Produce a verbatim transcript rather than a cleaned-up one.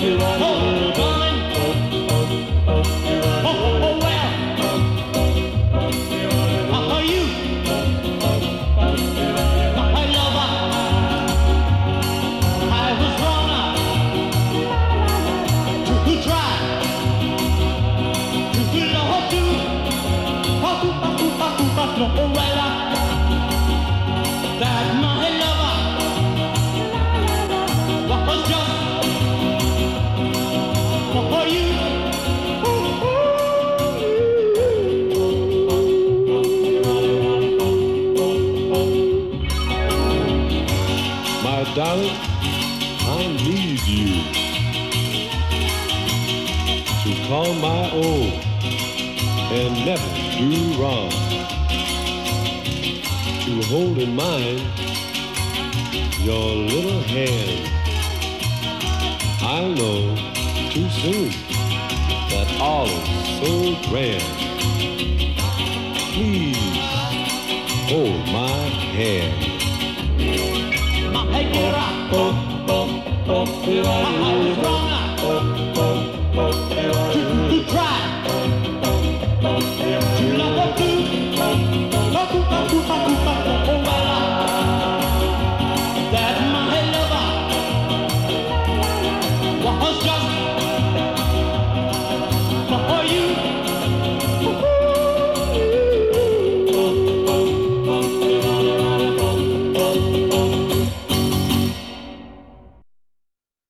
Darling, I need you to call my own and never do wrong, to hold in mind your little hand. I know too soon that all is so grand. Please hold my hand.